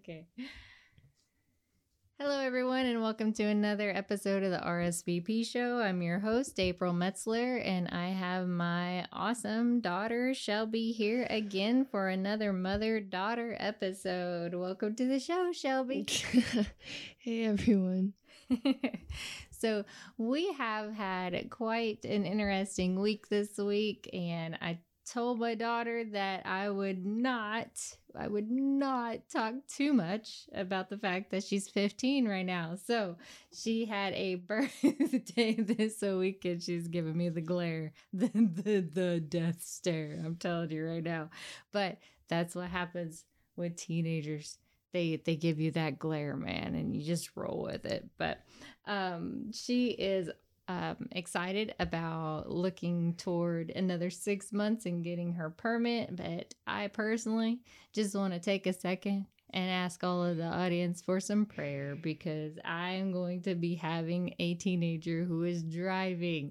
Okay. Hello, everyone, and welcome to another episode of the RSVP Show. I'm your host, April Metzler, and I have my awesome daughter, Shelby, here again for another mother-daughter episode. Welcome to the show, Shelby. Hey, everyone. So we have had quite an interesting week this week, and I told my daughter that I would not talk too much about the fact that she's 15 right now. So she had a birthday this week, and she's giving me the glare, the death stare. I'm telling you right now. But that's what happens with teenagers. They give you that glare, man, and you just roll with it. But she is excited about looking toward another 6 months and getting her permit. But I personally just want to take a second and ask all of the audience for some prayer, because I am going to be having a teenager who is driving.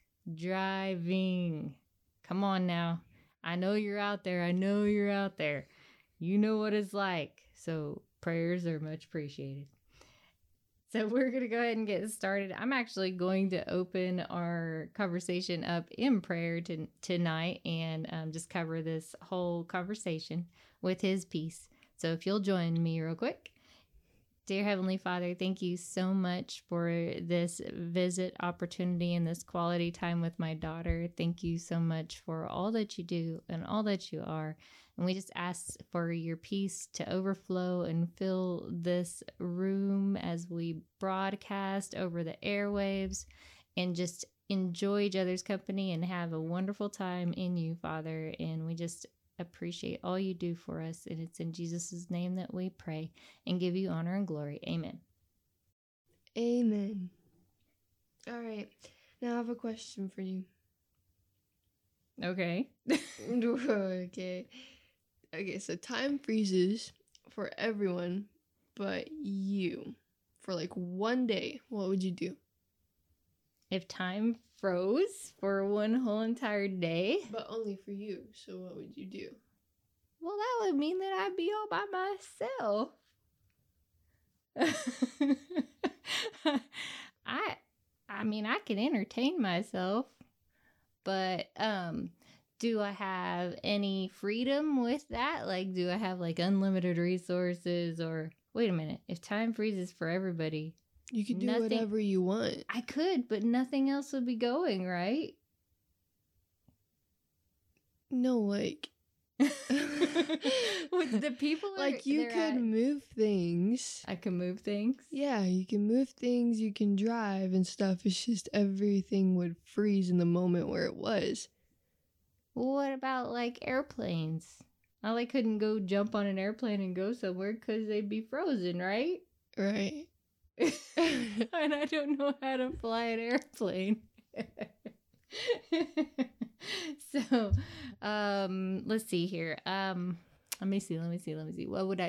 Come on now. I know you're out there. You know what it's like. So prayers are much appreciated. So we're going to go ahead and get started. I'm actually going to open our conversation up in prayer tonight and just cover this whole conversation with his peace. So if you'll join me real quick. Dear Heavenly Father, thank you so much for this visit opportunity and this quality time with my daughter. Thank you so much for all that you do and all that you are. And we just ask for your peace to overflow and fill this room as we broadcast over the airwaves, and just enjoy each other's company and have a wonderful time in you, Father. And we just appreciate all you do for us. And it's in Jesus' name that we pray and give you honor and glory. Amen. Amen. All right. Now I have a question for you. Okay. Okay, so time freezes for everyone but you for like one day. What would you do? If time froze for one whole entire day? But only for you. So what would you do? Well, that would mean that I'd be all by myself. I mean, I can entertain myself, but do I have any freedom with that? Like, do I have like unlimited resources? Or wait a minute, if time freezes for everybody, you could do whatever you want. I could, but nothing else would be going, right? No, like the people are, like you could move things. I can move things. Yeah, you can move things, you can drive and stuff. It's just everything would freeze in the moment where it was. What about like airplanes? I couldn't go jump on an airplane and go somewhere because they'd be frozen, right? Right. And I don't know how to fly an airplane. So, let's see here. Let me see. What would I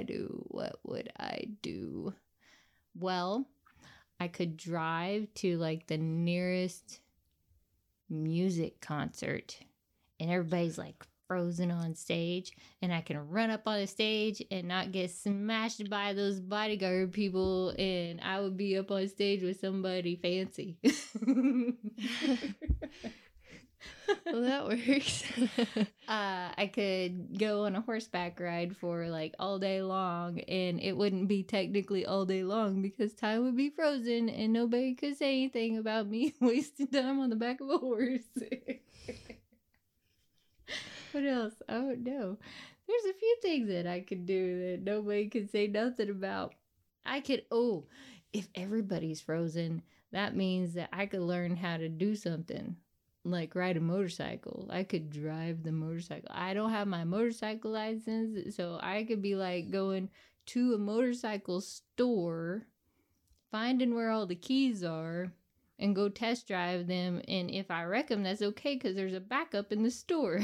do? Well, I could drive to like the nearest music concert, and everybody's like frozen on stage, and I can run up on the stage and not get smashed by those bodyguard people, and I would be up on stage with somebody fancy. Well, that works. I could go on a horseback ride for like all day long, and it wouldn't be technically all day long because time would be frozen and nobody could say anything about me wasting time on the back of a horse. What else? Oh no. There's a few things that I could do that nobody could say nothing about. If everybody's frozen, that means that I could learn how to do something. Like ride a motorcycle. I could drive the motorcycle. I don't have my motorcycle license, so I could be like going to a motorcycle store, finding where all the keys are, and go test drive them. And if I wreck them, that's okay because there's a backup in the store.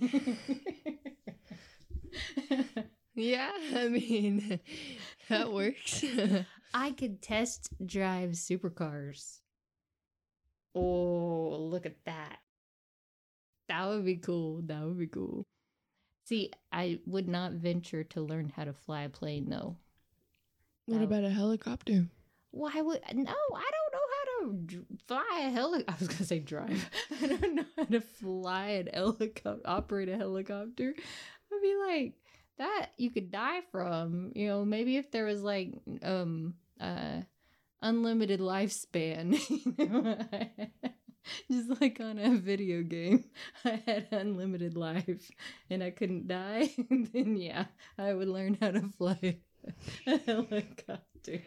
Yeah, I mean, that works. I could test drive supercars. Oh, look at that. That would be cool. See, I would not venture to learn how to fly a plane, though. What about a helicopter? Why would no? I don't know how to fly a helicopter. I was gonna say drive. I don't know how to fly an helicopter, operate a helicopter. I'd be like that. You could die from. You know, maybe if there was like unlimited lifespan. You know? Just like on a video game, I had unlimited life and I couldn't die. Then yeah, I would learn how to fly a helicopter.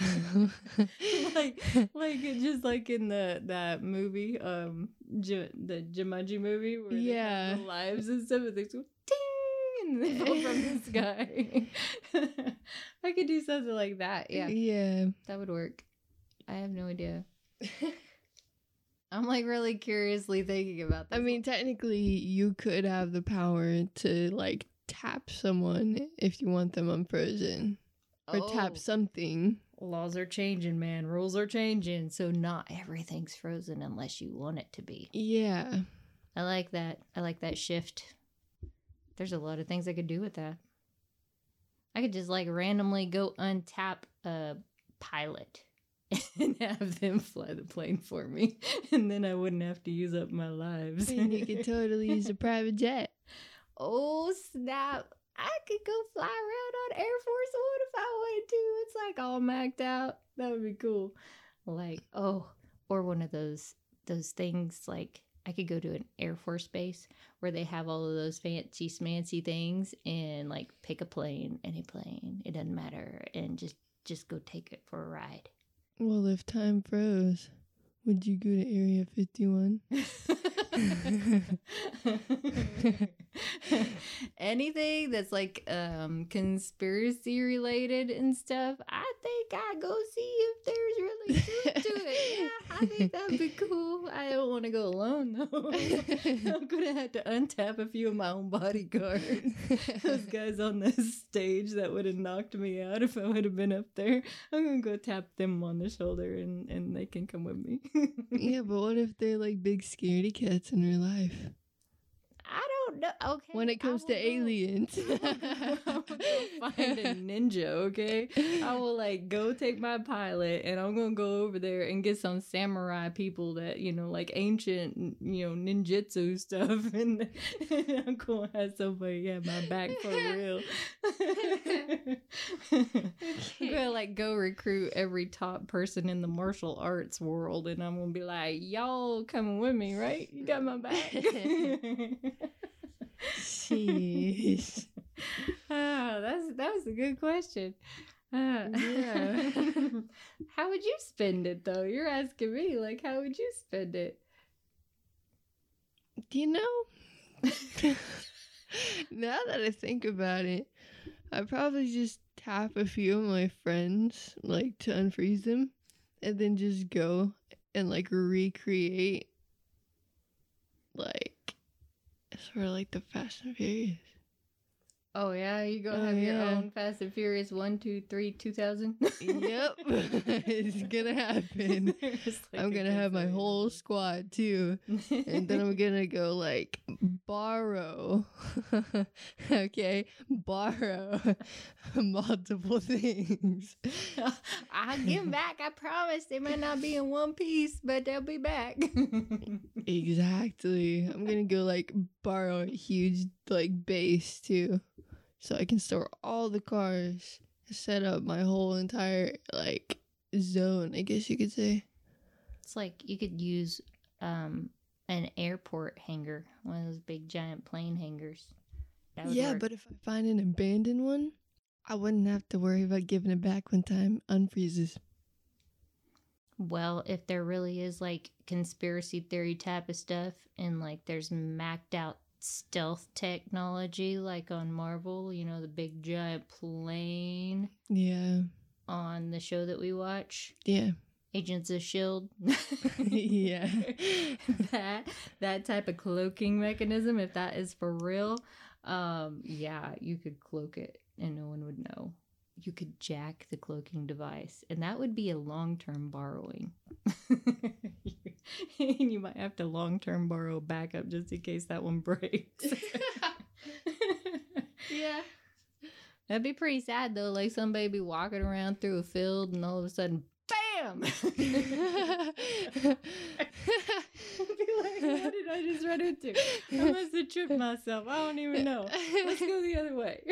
like just like in that movie, the Jumanji movie where they have the lives and stuff, and they go ding and they fall from the sky. I could do something like that. Yeah, that would work. I have no idea. I'm like really curiously thinking about this. I mean, technically, you could have the power to like tap someone if you want them unfrozen, or tap something. Laws are changing, man. Rules are changing, so not everything's frozen unless you want it to be. Yeah, I like that. I like that shift. There's a lot of things I could do with that. I could just like randomly go untap a pilot and have them fly the plane for me, and then I wouldn't have to use up my lives. And you could totally use a private jet. Oh snap! I could go fly around on Air Force One if I wanted to. It's like all maxed out. That would be cool. Like or one of those things. Like I could go to an Air Force base where they have all of those fancy smancy things, and like pick a plane, any plane. It doesn't matter, and just go take it for a ride. Well, if time froze, would you go to Area 51? Anything that's like conspiracy related and stuff, I think I'd go see if there's really truth to it. Yeah, I think that'd be cool. I don't want to go alone though. I'm gonna have to untap a few of my own bodyguards. Those guys on the stage that would have knocked me out if I would have been up there. I'm gonna go tap them on the shoulder and they can come with me. Yeah, but what if they're like big scaredy cats in real life? I don't know. Okay. When it comes to aliens. I will go find a ninja, okay? I will like go take my pilot and I'm gonna go over there and get some samurai people that, you know, like ancient, you know, ninjutsu stuff, and I'm gonna have somebody have my back for real. I'm gonna like go recruit every top person in the martial arts world, and I'm gonna be like, y'all coming with me, right? You got my back. Jeez. That was a good question. Yeah. How would you spend it though? You're asking me, like, how would you spend it? You know, now that I think about it, I'd probably just tap a few of my friends, like, to unfreeze them, and then just go and, like, recreate, like, sort of like the Fast and Furious. Oh yeah, you gonna have your own Fast and Furious 1, 2, 3, 2000? Yep, it's gonna happen. Like I'm gonna have my whole squad too, and then I'm gonna go like borrow, okay, borrow multiple things. I'll give them back. I promise. They might not be in one piece, but they'll be back. Exactly. I'm gonna go like borrow a huge like base too, so I can store all the cars, set up my whole entire like zone, I guess you could say. It's like you could use an airport hangar, one of those big giant plane hangars. Yeah, but if I find an abandoned one, I wouldn't have to worry about giving it back when time unfreezes. Well, if there really is like conspiracy theory type of stuff, and like there's maxed out stealth technology like on Marvel, you know, the big giant plane. Yeah. On the show that we watch. Yeah. Agents of S.H.I.E.L.D. Yeah. that type of cloaking mechanism, if that is for real, yeah, you could cloak it and no one would know. You could jack the cloaking device, and that would be a long-term borrowing. And you might have to long-term borrow backup just in case that one breaks. Yeah. That'd be pretty sad though. Like some baby walking around through a field and all of a sudden, bam! Be like, what did I just run into? I must have tripped myself. I don't even know. Let's go the other way.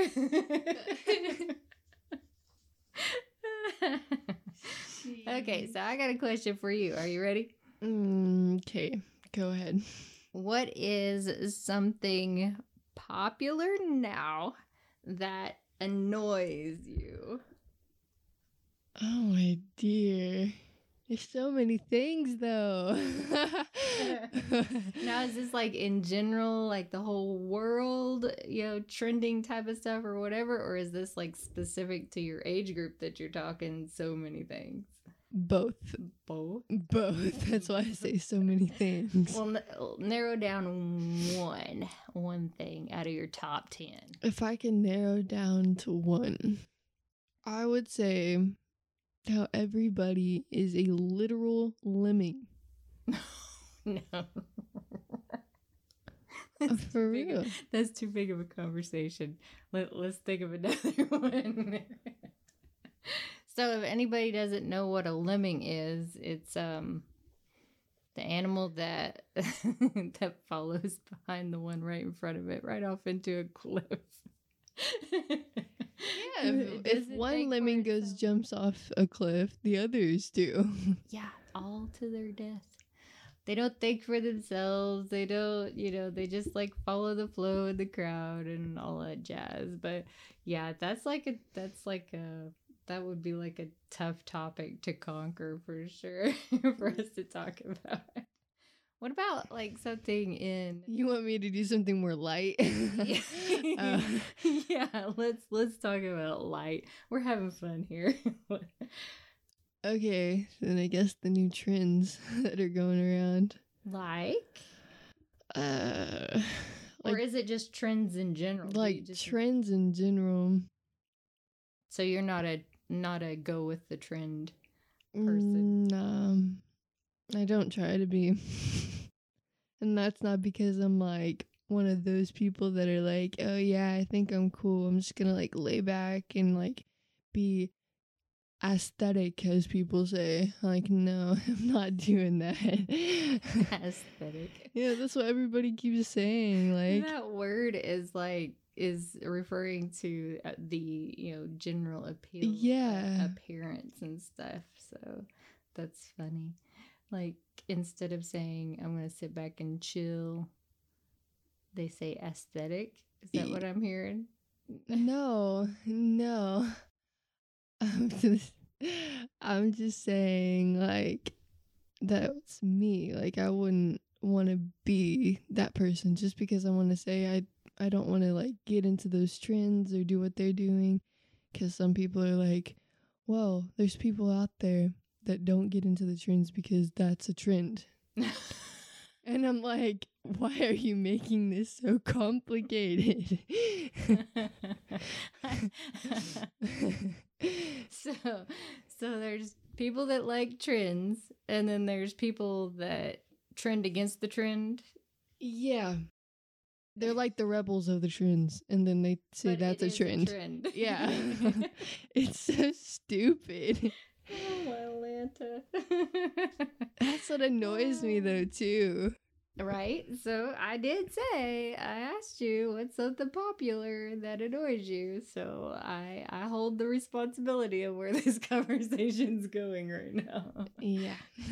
Okay, so I got a question for you. Are you ready? Okay, go ahead. What is something popular now that annoys you? Oh my dear. There's so many things though. Now, is this like in general, like the whole world, trending type of stuff or whatever? Or is this like specific to your age group that you're talking so many things? Both. Both? Both. That's why I say so many things. Well, narrow down one thing out of your top 10. If I can narrow down to one, I would say how everybody is a literal lemming. No. For real. That's too big of a conversation. Let's think of another one. So if anybody doesn't know what a lemming is, it's the animal that that follows behind the one right in front of it, right off into a cliff. Yeah, if one lemming jumps off a cliff, the others do. Yeah, all to their death. They don't think for themselves. They don't, they just like follow the flow of the crowd and all that jazz. But yeah, that would be like a tough topic to conquer for sure for us to talk about. What about like something in? You want me to do something more light? Yeah, let's talk about light. We're having fun here. Okay, then I guess the new trends that are going around. Like, or is it just trends in general? Like trends in general. So you're not a go with the trend person. No, I don't try to be. And that's not because I'm like one of those people that are like, oh yeah, I think I'm cool. I'm just gonna like lay back and like be aesthetic, as people say. Like, no, I'm not doing that. Aesthetic. Yeah, that's what everybody keeps saying. Like, that word is referring to the general appeal, appearance and stuff. So that's funny. Like, instead of saying I'm gonna sit back and chill, they say aesthetic. Is that what I'm hearing? No. I'm just saying, like, that's me. Like, I wouldn't want to be that person just because I want to say I don't want to like get into those trends or do what they're doing, because some people are like, well, there's people out there that don't get into the trends because that's a trend. And I'm like, why are you making this so complicated? So there's people that like trends, and then there's people that trend against the trend. Yeah. They're like the rebels of the trends, and then they say that's a trend. Yeah. It's so stupid. Oh, Atlanta. That's what annoys me though too. Right? So I did say, I asked you what's something popular that annoys you. So I hold the responsibility of where this conversation's going right now. Yeah.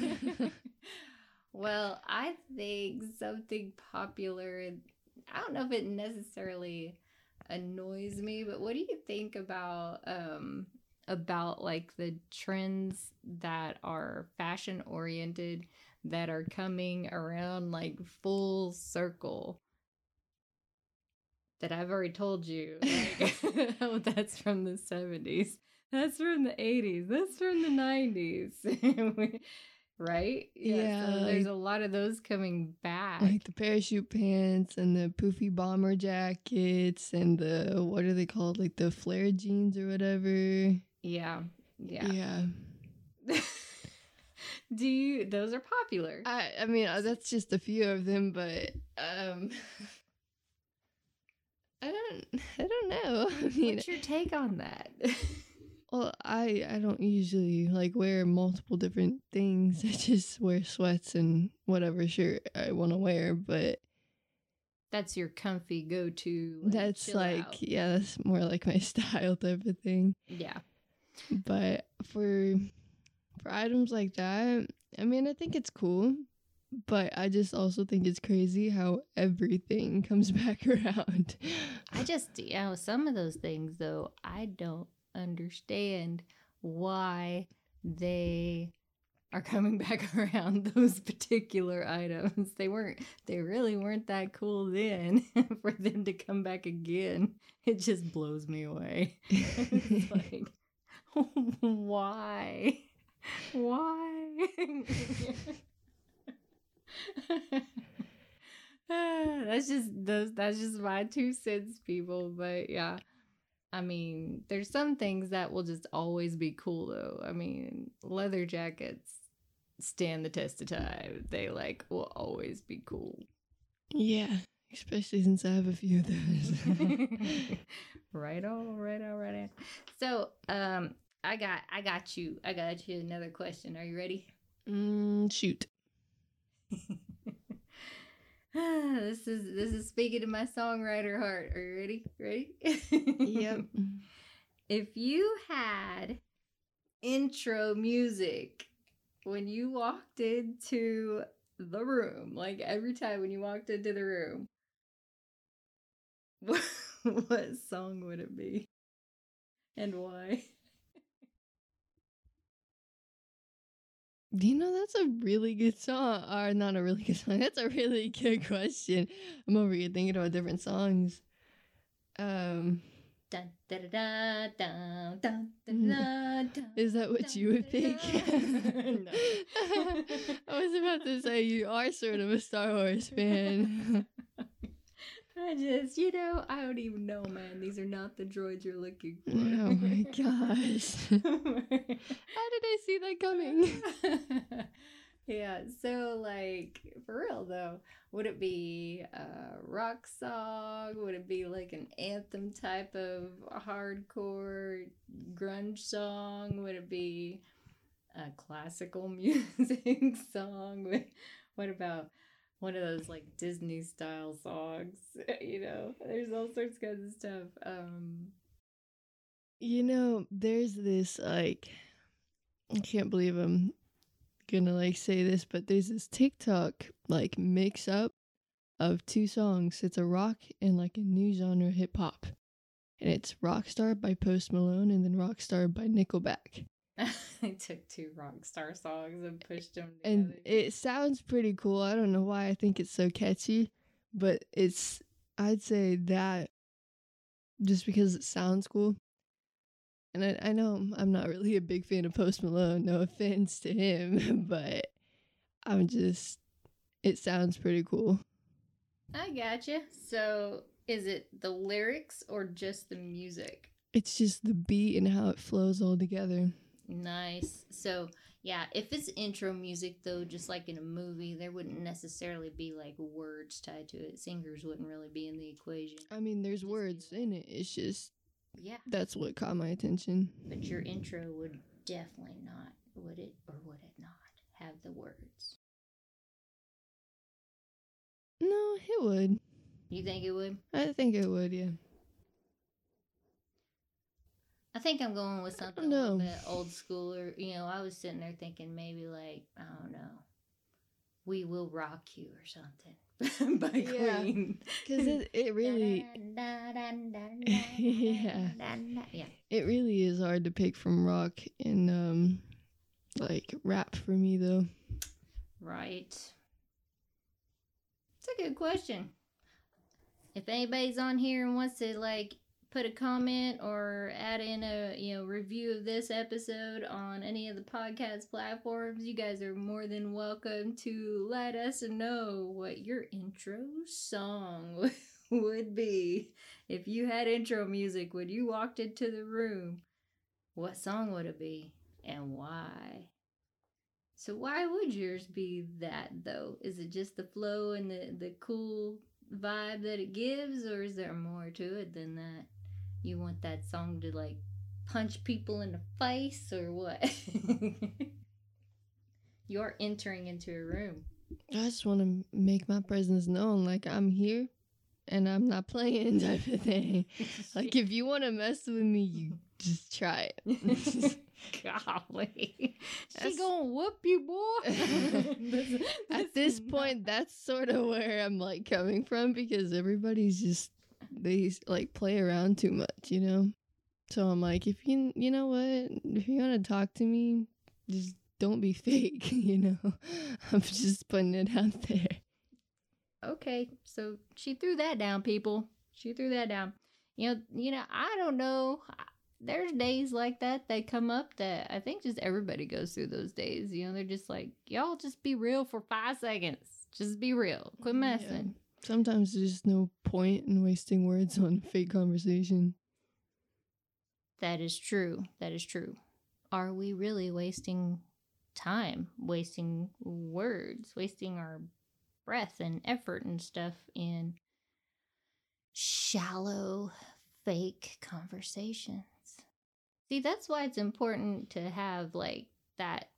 Well, I think something popular, I don't know if it necessarily annoys me, but what do you think about like the trends that are fashion oriented that are coming around like full circle? That I've already told you, like, oh, that's from the 70s, that's from the 80s, that's from the 90s. Right? Yeah. So there's a lot of those coming back. Like the parachute pants and the poofy bomber jackets and the, what are they called? Like the flare jeans or whatever. Yeah. Those are popular. I mean, that's just a few of them, but I I don't know. I mean, What's your take on that? well, I don't usually like wear multiple different things. I just wear sweats and whatever shirt I want to wear, but That's your comfy go-to. Like, that's chill like, out. yeah, that's more like my style type of thing. Yeah. But for items like that, I mean, I think it's cool, but I just also think it's crazy how everything comes back around. I just, some of those things though, I don't understand why they are coming back around those particular items. They really weren't that cool then for them to come back again. It just blows me away. It's like, why? Why? That's just my 2 cents, people. But yeah, I mean, there's some things that will just always be cool though. I mean, leather jackets stand the test of time. They like will always be cool. Yeah, especially since I have a few of those. Right on. So, I got you another question. Are you ready? Shoot. This is speaking to my songwriter heart. Are you ready? Yep. If you had intro music when you walked into the room, like every time when you walked into the room, what song would it be? And why? You know, that's a really good song. Or not a really good song. That's a really good question. I'm over here thinking about different songs. Dun, da, da, da, dun, dun, da, da, Is that what you would pick? No. I was about to say you are sort of a Star Wars fan. I just, I don't even know, man. These are not the droids you're looking for. Oh my gosh. How did I see that coming? Yeah, so like for real though, would it be a rock song? Would it be like an anthem type of hardcore grunge song? Would it be a classical music song? What about one of those like Disney style songs? There's all sorts of kinds of stuff. There's this like I can't believe I'm gonna like say this, but there's this TikTok like mix up of 2 songs. It's a rock and like a new genre hip hop. And it's Rockstar by Post Malone and then Rockstar by Nickelback. They took 2 rock star songs and pushed them together. And it sounds pretty cool. I don't know why I think it's so catchy, but I'd say that just because it sounds cool. And I know I'm not really a big fan of Post Malone, no offense to him, but it sounds pretty cool. I gotcha. So, is it the lyrics or just the music? It's just the beat and how it flows all together. Nice. So, yeah, if it's intro music, though, just like in a movie, there wouldn't necessarily be like words tied to it. Singers wouldn't really be in the equation. I mean, there's words in it. It's just, yeah, that's what caught my attention. But your intro would definitely not, would it, or would it not, have the words? No, it would. You think it would? I think it would, yeah. I think I'm going with something a little bit old schooler. I was sitting there thinking maybe like, I don't know, We Will Rock You or something by Queen. Because it really... yeah. It really is hard to pick from rock and, like, rap for me, though. Right. It's a good question. If anybody's on here and wants to, like, put a comment or add in a review of this episode on any of the podcast platforms, you guys are more than welcome to let us know what your intro song would be. If you had intro music when you walked into the room, what song would it be and why? So why would yours be that though? Is it just the flow and the cool vibe that it gives, or is there more to it than that? You want that song to like punch people in the face, or what? You're entering into a room. I just want to make my presence known, like I'm here and I'm not playing type of thing. Like if you want to mess with me, you just try it. Golly, she gonna whoop you, boy. At this point, that's sort of where I'm like coming from, because everybody's just, they like play around too much, you know? So I'm like, if you know what, if you want to talk to me, just don't be fake, you know? I'm just putting it out there. Okay, so she threw that down, people. She threw that down. You know, I don't know. There's days like that come up that I think just everybody goes through those days. You know, they're just like, y'all just be real for 5 seconds. Just be real. Quit messing. Yeah. Sometimes there's just no point in wasting words on fake conversation. That is true. That is true. Are we really wasting time, wasting words, wasting our breath and effort and stuff in shallow, fake conversations? See, that's why it's important to have like that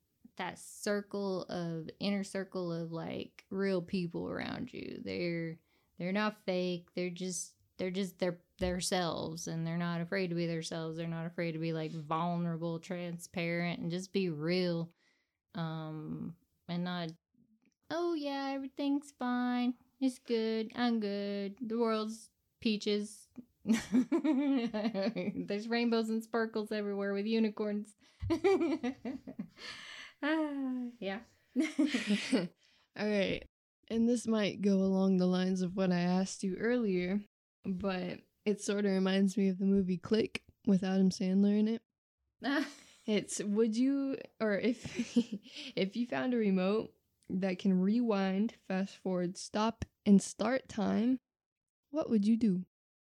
inner circle of like real people around you. They're not fake. They're just themselves, and they're not afraid to be themselves. They're not afraid to be like vulnerable, transparent, and just be real. And not, oh yeah, everything's fine. It's good. I'm good. The world's peaches. There's rainbows and sparkles everywhere with unicorns. Yeah. All right. And this might go along the lines of what I asked you earlier, but it sort of reminds me of the movie Click with Adam Sandler in it. It's, would you, or if you found a remote that can rewind, fast forward, stop, and start time, what would you do?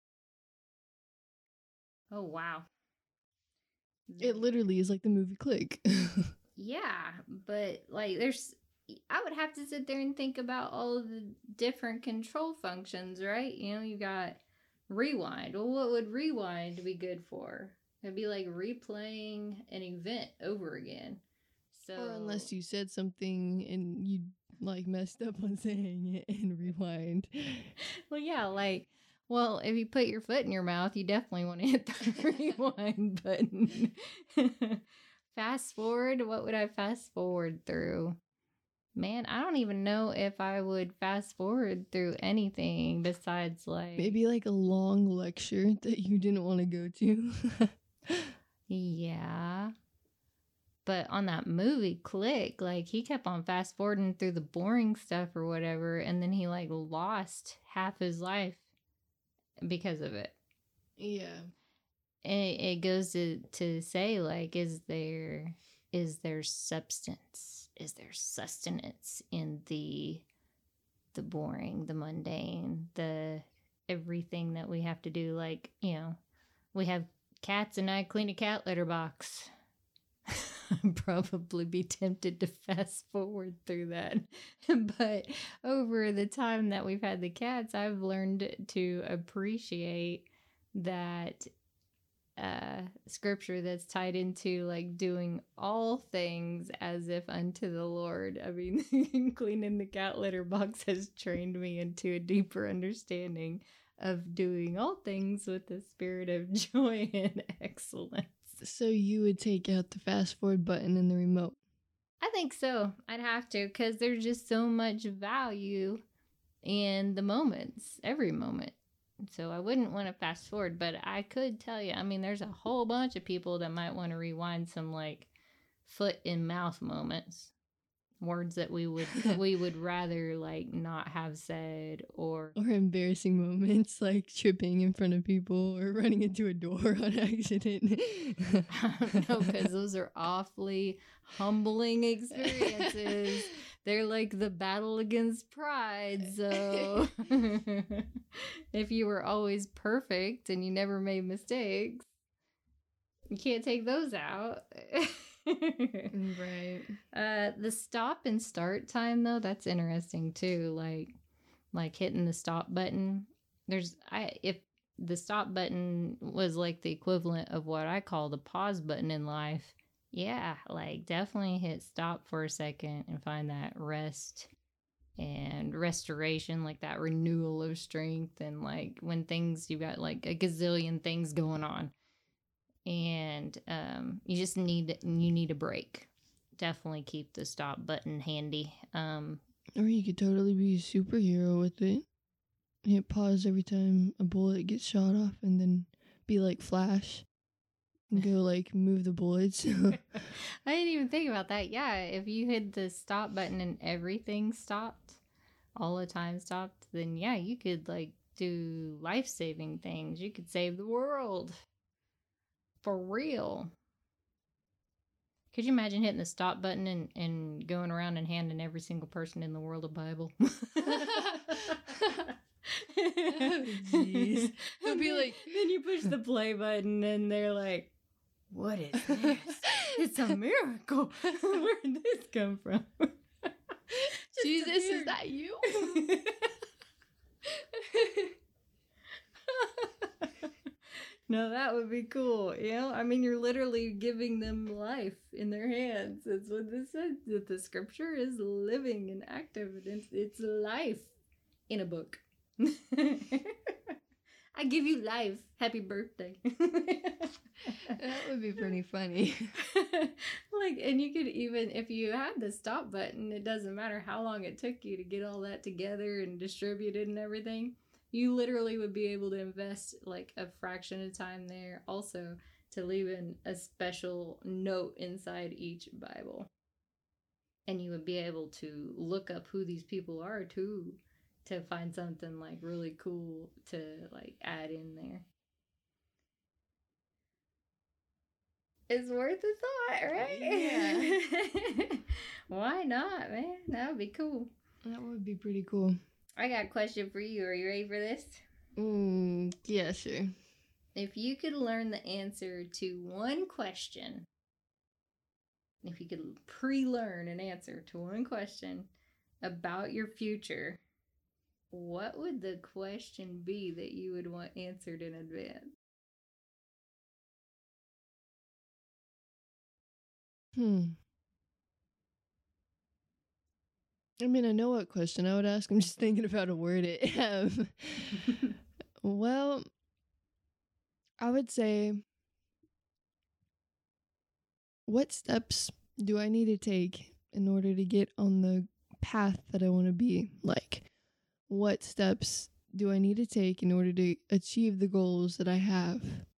Oh, wow. It literally is like the movie Click. Yeah, but like I would have to sit there and think about all of the different control functions, right? You know, you got rewind. Well, what would rewind be good for? It'd be like replaying an event over again. So, or unless you said something and you like messed up on saying it and rewind. Well, yeah, like, well, if you put your foot in your mouth, you definitely want to hit the rewind button. Fast forward, what would I fast forward through? Man, I don't even know if I would fast forward through anything besides like... Maybe like a long lecture that you didn't want to go to. Yeah. But on that movie Click, like he kept on fast forwarding through the boring stuff or whatever, and then he like lost half his life because of it. Yeah. And it goes to say like, is there substance? Is there sustenance in the boring, the mundane, the everything that we have to do? Like, you know, we have cats and I clean a cat litter box. I'd probably be tempted to fast forward through that. But over the time that we've had the cats, I've learned to appreciate that scripture that's tied into like doing all things as if unto the Lord. I mean, cleaning the cat litter box has trained me into a deeper understanding of doing all things with the spirit of joy and excellence. So you would take out the fast forward button in the remote? I think so. I'd have to, because there's just so much value in the moments, every moment. So I wouldn't want to fast forward, but I could tell you, I mean, there's a whole bunch of people that might want to rewind some like foot in mouth moments, words that we would rather like not have said, or embarrassing moments like tripping in front of people or running into a door on accident. I don't know, because those are awfully humbling experiences. They're like the battle against pride. So if you were always perfect and you never made mistakes, you can't take those out. Right. The stop and start time, though, that's interesting too. Like, like hitting the stop button. If the stop button was like the equivalent of what I call the pause button in life, yeah, like definitely hit stop for a second and find that rest and restoration, like that renewal of strength. And like when things, you've got like a gazillion things going on, and you need a break. Definitely keep the stop button handy. Or you could totally be a superhero with it. Hit pause every time a bullet gets shot off, and then be like Flash and go like move the bullets. I didn't even think about that. Yeah, if you hit the stop button and everything stopped, all the time stopped, then yeah, you could like do life-saving things. You could save the world. For real. Could you imagine hitting the stop button and going around and handing every single person in the world a Bible? Jeez. It'll be like, then you push the play button and they're like, what is this? It's a miracle. Where did this come from? Jesus, is that you? No, that would be cool. You know, I mean, you're literally giving them life in their hands. That's what this says. That the scripture is living and active, and it's life in a book. I give you life. Happy birthday. That would be pretty funny. Like, and you could even, if you had the stop button, it doesn't matter how long it took you to get all that together and distributed and everything. You literally would be able to invest like a fraction of time there also to leave in a special note inside each Bible. And you would be able to look up who these people are too, to find something like really cool to like add in there. It's worth a thought, right? Yeah. Why not, man? That would be cool. That would be pretty cool. I got a question for you. Are you ready for this? Yeah, sure. If you could learn the answer to one question, if you could pre-learn an answer to one question about your future, what would the question be that you would want answered in advance? I mean, I know what question I would ask. I'm just thinking of how to word it. Well, I would say, what steps do I need to take in order to get on the path that I want to be? Like, what steps do I need to take in order to achieve the goals that I have?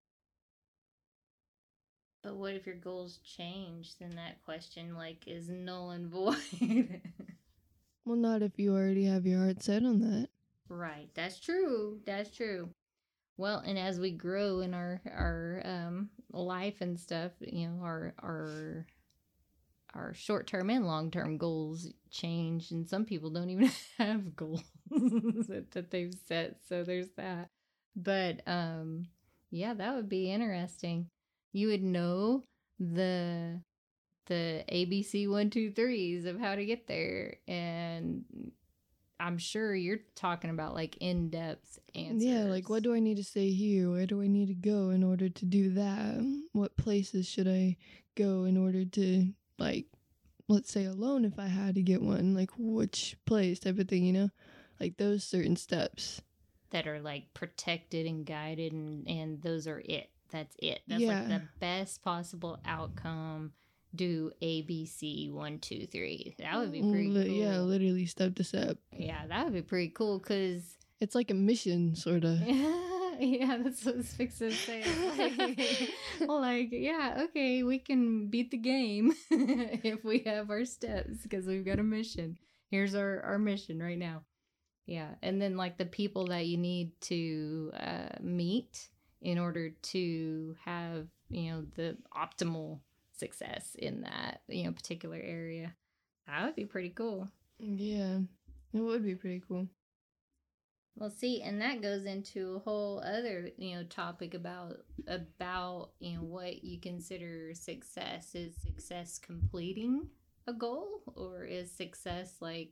But what if your goals change? Then that question like is null and void. Well, not if you already have your heart set on that. Right. That's true. That's true. Well, and as we grow in our life and stuff, you know, our short-term and long-term goals change, and some people don't even have goals that they've set. So there's that. But yeah, that would be interesting. You would know the ABC 1, 2, 3s of how to get there, and I'm sure you're talking about like in-depth answers. Yeah, like what do I need to say here? Where do I need to go in order to do that? What places should I go in order to, like, let's say alone if I had to get one, like which place type of thing, you know? Like those certain steps. That are like protected and guided, and those are it. That's it. That's like the best possible outcome. Do ABC 1, 2, 3. That would be pretty cool. Yeah, literally step to step. Yeah, that would be pretty cool because it's like a mission, sort of. Yeah, that's what Spix is saying. Like, yeah, okay, we can beat the game if we have our steps because we've got a mission. Here's our mission right now. Yeah, and then like the people that you need to meet in order to have, you know, the optimal success in that, you know, particular area. That would be pretty cool. Yeah, it would be pretty cool. Well, see, and that goes into a whole other, you know, topic about, you know, what you consider success. Is success completing a goal, or is success like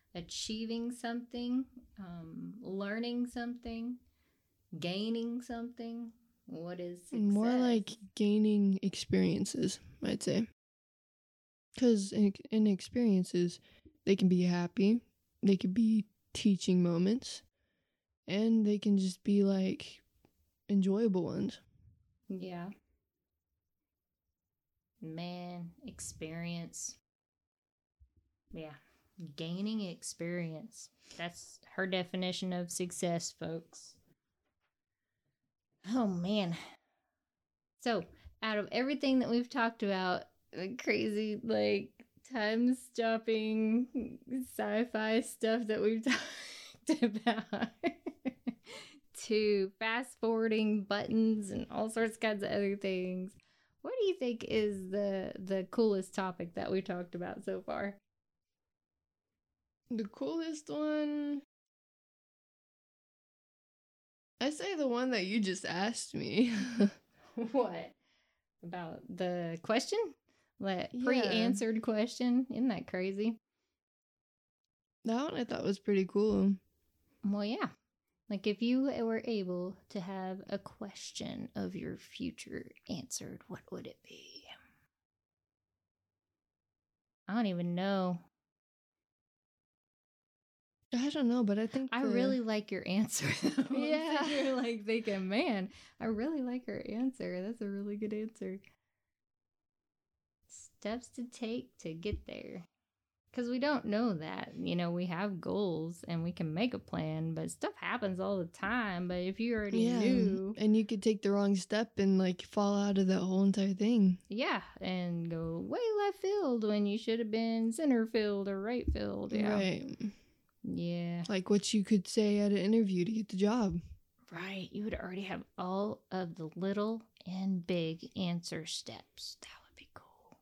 achieving something, learning something, gaining something. What is success? More like gaining experiences, I'd say. Because in experiences, they can be happy, they could be teaching moments, and they can just be like enjoyable ones. Yeah. Man, experience. Yeah. Gaining experience. That's her definition of success, folks. Oh, man. So, out of everything that we've talked about, the crazy, like, time stopping sci-fi stuff that we've talked about, to fast forwarding buttons and all sorts of kinds of other things, what do you think is the coolest topic that we talked about so far? The coolest one, I say the one that you just asked me. What? About the question? Yeah. Pre-answered question? Isn't that crazy? That one I thought was pretty cool. Well, yeah. Like, if you were able to have a question of your future answered, what would it be? I don't even know. I don't know, but I think I really like your answer. Yeah. You're like thinking, man, I really like her answer. That's a really good answer. Steps to take to get there. Because we don't know that. You know, we have goals and we can make a plan, but stuff happens all the time. But if you already knew. And you could take the wrong step and like fall out of that whole entire thing. Yeah, and go way left field when you should have been center field or right field. Yeah. Right. Yeah. Like what you could say at an interview to get the job. Right. You would already have all of the little and big answer steps. That would be cool.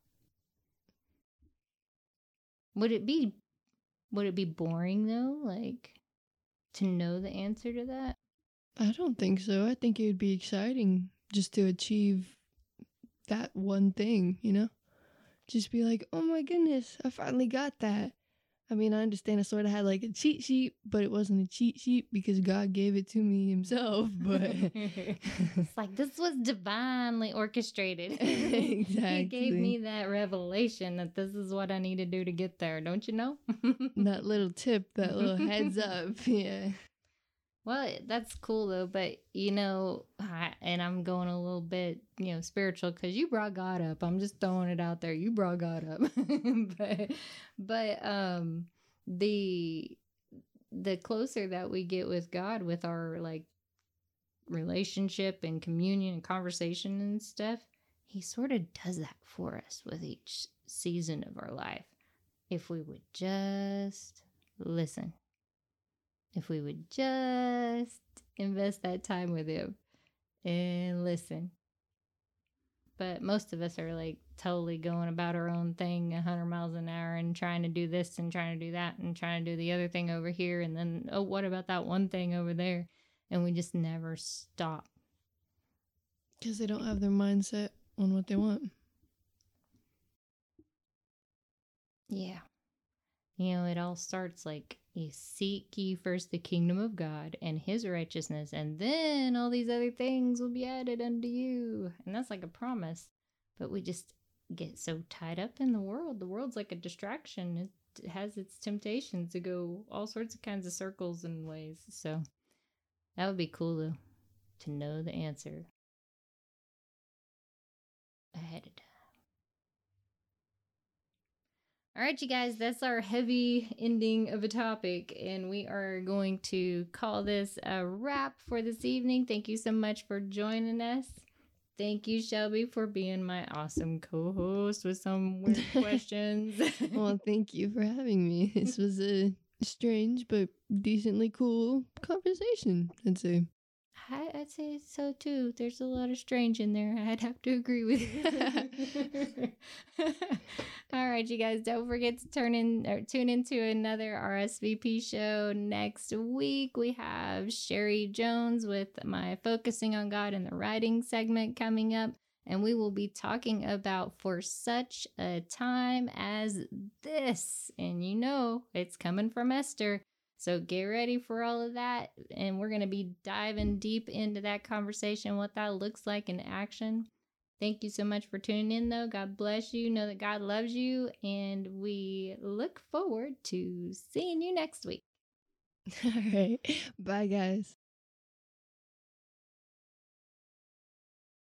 Would it be boring though? Like to know the answer to that? I don't think so. I think it would be exciting just to achieve that one thing, you know? Just be like, oh my goodness, I finally got that. I mean, I understand I sort of had like a cheat sheet, but it wasn't a cheat sheet because God gave it to me himself. But it's like, this was divinely orchestrated. Exactly. He gave me that revelation that this is what I need to do to get there. Don't you know? That little tip, that little heads up. Yeah. Well, that's cool though, but you know, and I'm going a little bit, you know, spiritual because you brought God up. I'm just throwing it out there. You brought God up, but the closer that we get with God, with our like relationship and communion and conversation and stuff, He sort of does that for us with each season of our life. If we would just listen. If we would just invest that time with Him and listen. But most of us are like totally going about our own thing 100 miles an hour and trying to do this and trying to do that and trying to do the other thing over here. And then, oh, what about that one thing over there? And we just never stop. Because they don't have their mindset on what they want. Yeah. You know, it all starts like, you seek ye first the kingdom of God and His righteousness, and then all these other things will be added unto you. And that's like a promise. But we just get so tied up in the world. The world's like a distraction. It has its temptations to go all sorts of kinds of circles and ways. So that would be cool, though, to know the answer ahead of time. All right, you guys, that's our heavy ending of a topic, and we are going to call this a wrap for this evening. Thank you so much for joining us. Thank you, Shelby, for being my awesome co-host with some weird questions. Well, thank you for having me. This was a strange but decently cool conversation, I'd say. I'd say so too. There's a lot of strange in there. I'd have to agree with you. All right, you guys, don't forget to tune into another RSVP show next week. We have Sherry Jones with my Focusing on God in the Writing segment coming up. And we will be talking about For Such a Time as This. And you know, it's coming from Esther. So get ready for all of that. And we're going to be diving deep into that conversation, what that looks like in action. Thank you so much for tuning in, though. God bless you. Know that God loves you. And we look forward to seeing you next week. All right. Bye, guys.